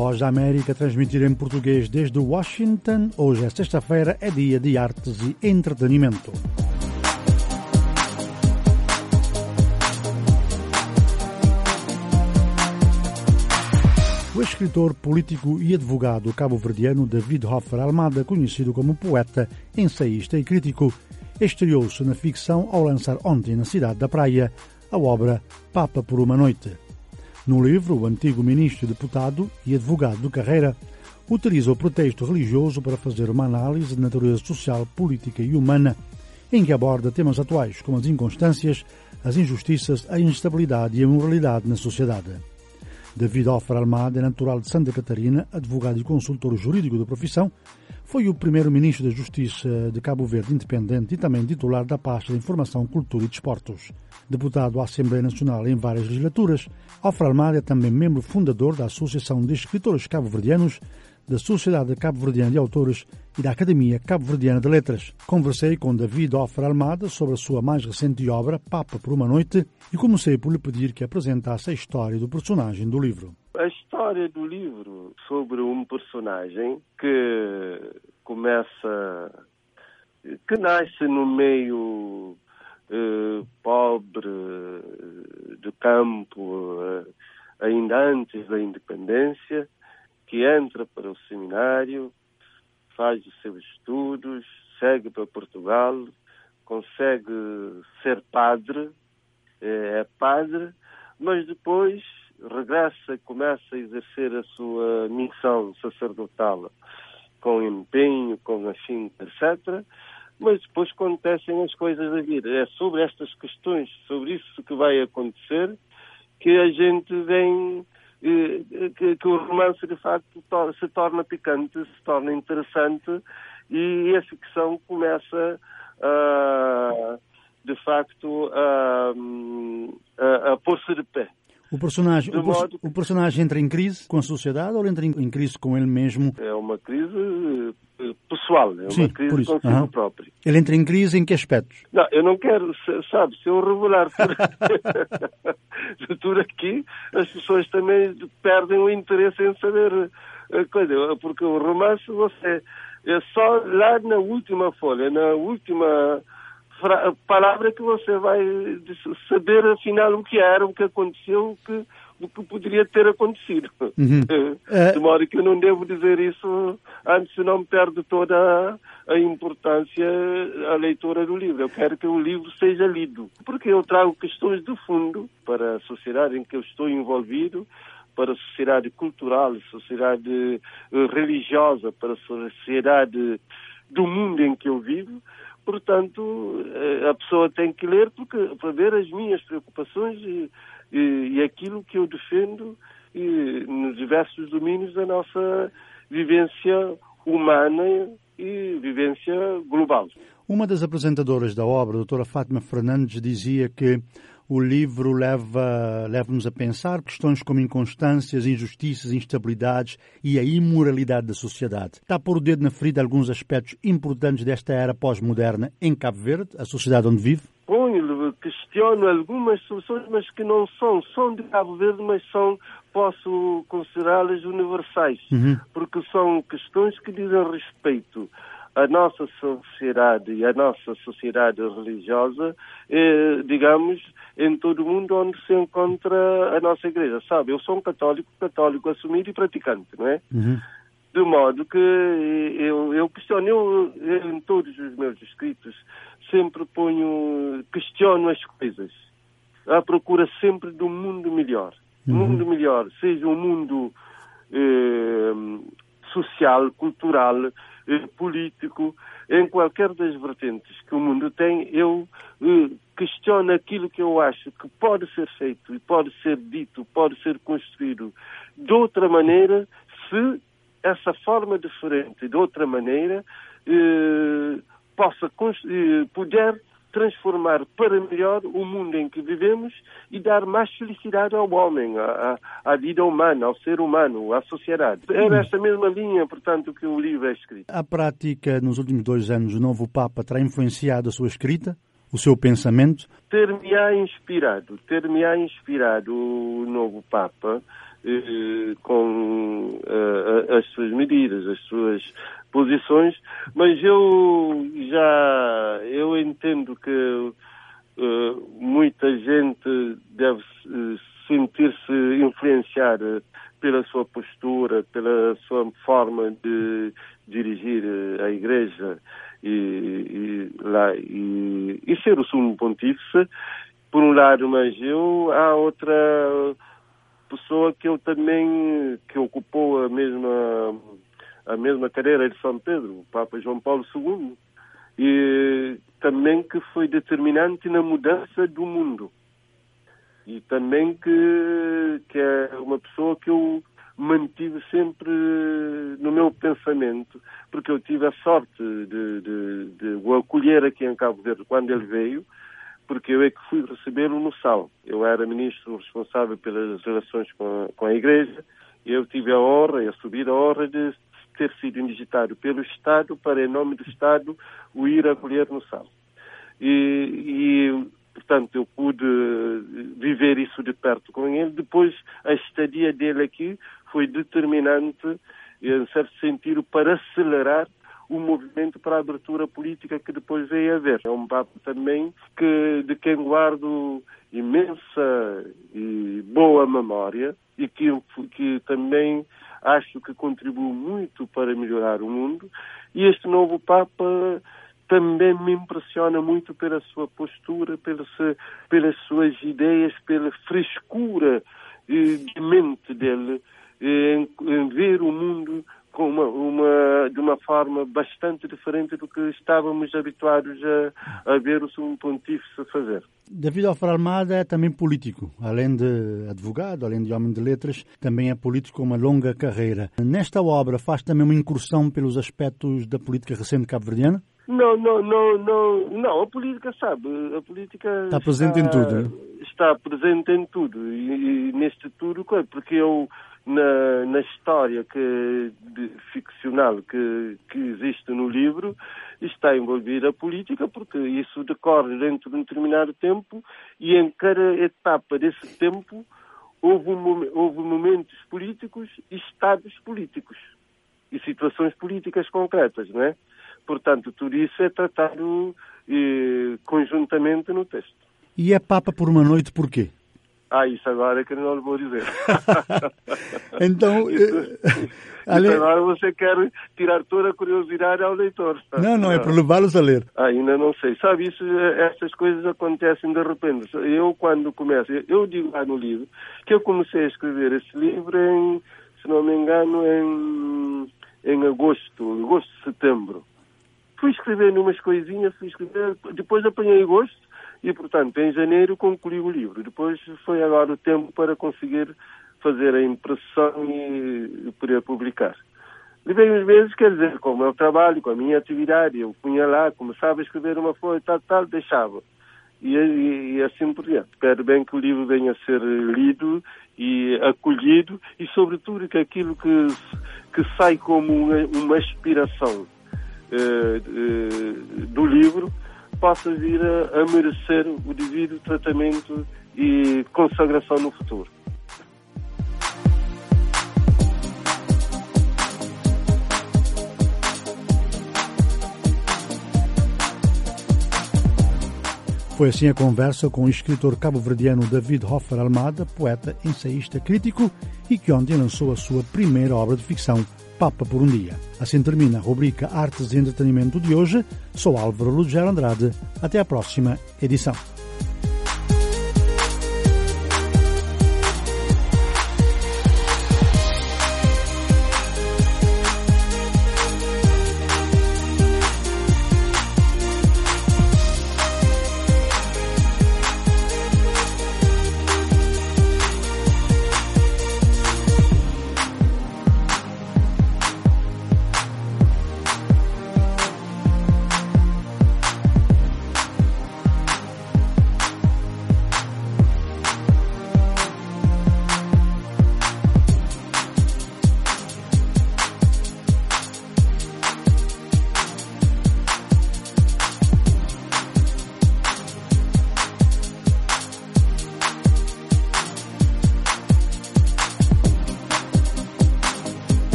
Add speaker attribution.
Speaker 1: Voz da América, transmitir em português desde Washington. Hoje é sexta-feira, é dia de artes e entretenimento. O escritor, político e advogado cabo-verdiano David Hoffer Almada, conhecido como poeta, ensaísta e crítico, estreou-se na ficção ao lançar ontem na cidade da Praia a obra Papa por uma Noite. No livro, o antigo ministro, deputado e advogado de carreira utiliza o pretexto religioso para fazer uma análise de natureza social, política e humana, em que aborda temas atuais como as inconstâncias, as injustiças, a instabilidade e a imoralidade na sociedade. David Hoffer Almada é natural de Santa Catarina, advogado e consultor jurídico da profissão, foi o primeiro-ministro da Justiça de Cabo Verde independente e também titular da pasta de Informação, Cultura e Desportos. Deputado à Assembleia Nacional em várias legislaturas, Hoffer Almada é também membro fundador da Associação de Escritores Cabo-Verdianos, da Sociedade Cabo-Verdiana de Autores e da Academia Cabo-Verdiana de Letras. Conversei com David Hoffer Almada sobre a sua mais recente obra, Papa por uma Noite, e comecei por lhe pedir que apresentasse a história do personagem do livro.
Speaker 2: A história do livro sobre um personagem que nasce no meio pobre do campo, ainda antes da independência, que entra para o seminário, faz os seus estudos, segue para Portugal, consegue ser padre, mas depois regressa e começa a exercer a sua missão sacerdotal com empenho, com afinco, etc. Mas depois acontecem as coisas da vida. É sobre estas questões, sobre isso que vai acontecer, que a gente vem... Que o romance, de facto, se torna picante, se torna interessante e a ficção começa, de facto, a pôr-se de pé.
Speaker 1: O personagem entra em crise com a sociedade ou entra em crise com ele mesmo?
Speaker 2: É uma crise pessoal, é uma crise consigo próprio.
Speaker 1: Ele entra em crise em que aspectos?
Speaker 2: Não, eu não quero, sabe, se eu revelar tudo aqui, as pessoas também perdem o interesse em saber a coisa, porque o romance é só lá na última folha, na última palavra que você vai saber afinal o que era, o que aconteceu, o que poderia ter acontecido. De modo que eu não devo dizer isso antes, senão perde toda a importância a leitura do livro. Eu quero que o livro seja lido, porque eu trago questões de fundo para a sociedade em que eu estou envolvido, para a sociedade cultural, a sociedade religiosa, para a sociedade do mundo em que eu vivo. Portanto, a pessoa tem que ler para ver as minhas preocupações e aquilo que eu defendo nos diversos domínios da nossa vivência humana e vivência global.
Speaker 1: Uma das apresentadoras da obra, a doutora Fátima Fernandes, dizia que o livro leva-nos a pensar questões como inconstâncias, injustiças, instabilidades e a imoralidade da sociedade. Está a pôr o dedo na ferida alguns aspectos importantes desta era pós-moderna em Cabo Verde, a sociedade onde vive?
Speaker 2: Questiono algumas soluções, mas que não são de Cabo Verde, mas posso considerá-las universais, porque são questões que dizem respeito à nossa sociedade e à nossa sociedade religiosa, digamos, em todo o mundo onde se encontra a nossa igreja. Sabe, eu sou um católico assumido e praticante, não é? De modo que eu questiono, em todos os meus escritos, sempre questiono as coisas, à procura sempre de um mundo melhor. Mundo melhor, seja um mundo social, cultural, político, em qualquer das vertentes que o mundo tem, eu questiono aquilo que eu acho que pode ser feito, e pode ser dito, pode ser construído de outra maneira, se essa forma diferente, de outra maneira, puder transformar para melhor o mundo em que vivemos e dar mais felicidade ao homem, à vida humana, ao ser humano, à sociedade. É nesta mesma linha, portanto, que o livro é escrito.
Speaker 1: A prática, nos últimos 2 anos, o novo Papa terá influenciado a sua escrita, o seu pensamento?
Speaker 2: Ter-me-á inspirado o novo Papa com as suas medidas, as suas posições, mas eu entendo que muita gente deve sentir-se influenciar pela sua postura, pela sua forma de dirigir a Igreja e ser o sumo pontífice, por um lado, mas há outra pessoa que ocupou a mesma cadeira de São Pedro, o Papa João Paulo II, e também que foi determinante na mudança do mundo. E também que é uma pessoa que eu mantive sempre no meu pensamento, porque eu tive a sorte de o acolher aqui em Cabo Verde quando ele veio, porque eu é que fui recebê-lo no Sal. Eu era ministro responsável pelas relações com a Igreja, e eu tive a subir a honra de ter sido indigitado pelo Estado para, em nome do Estado, o ir acolher no Sal. Portanto, eu pude viver isso de perto com ele. Depois, a estadia dele aqui foi determinante, em certo sentido, para acelerar o movimento para a abertura política que depois veio a haver. É um Papa também de quem guardo imensa e boa memória e que também acho que contribuiu muito para melhorar o mundo. E este novo Papa também me impressiona muito pela sua postura, pelas suas ideias, pela frescura de mente dele, em ver o mundo de uma forma bastante diferente do que estávamos habituados a ver o Sumo Pontífice fazer.
Speaker 1: David Hofer Almada é também político. Além de advogado, além de homem de letras, também é político com uma longa carreira. Nesta obra faz também uma incursão pelos aspectos da política recente cabo-verdiana? Não, a política está presente em tudo.
Speaker 2: Está presente em tudo, e neste tudo, porque eu, na história ficcional que existe no livro, está envolvida a política, porque isso decorre dentro de um determinado tempo, e em cada etapa desse tempo houve momentos políticos e estados políticos, e situações políticas concretas, não é? Portanto, tudo isso é tratado conjuntamente no texto.
Speaker 1: E é Papa por uma noite porquê?
Speaker 2: Isso agora é que não lhe vou dizer.
Speaker 1: Então,
Speaker 2: agora você quer tirar toda a curiosidade ao leitor.
Speaker 1: Não, é para levá-los a ler.
Speaker 2: Ainda não sei. Sabe, essas coisas acontecem de repente. Eu, quando começo, eu digo lá no livro, que eu comecei a escrever esse livro se não me engano, em agosto, setembro. Fui escrevendo umas coisinhas, depois apanhei gosto e, portanto, em janeiro concluí o livro. Depois foi agora o tempo para conseguir fazer a impressão e poder publicar. Levei uns meses, quer dizer, com o meu trabalho, com a minha atividade, eu punha lá, começava a escrever uma folha, tal, deixava. E assim por diante. Espero bem que o livro venha a ser lido e acolhido e, sobretudo, que aquilo que sai como uma aspiração do livro possa vir a merecer o devido tratamento e consagração no futuro.
Speaker 1: Foi assim a conversa com o escritor cabo-verdiano David Hofer Almada, poeta, ensaísta, crítico e que ontem lançou a sua primeira obra de ficção, Papa por um Dia. Assim termina a rubrica Artes e Entretenimento de hoje. Sou Álvaro Lugero Andrade. Até à próxima edição.